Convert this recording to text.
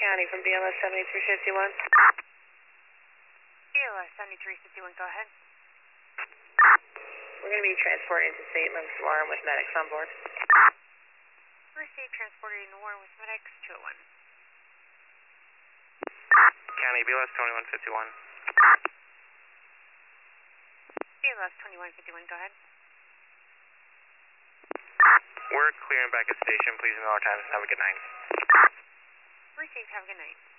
County from BLS 7351. BLS 7351, go ahead. We're going to be transporting to St. Luke's Warren with medics on board. Receive transported in Warren with medics 201. County, BLS 2151. BLS 2151, go ahead. We're clearing back at station. Please ignore our times and have a good night. Receive, have a good night.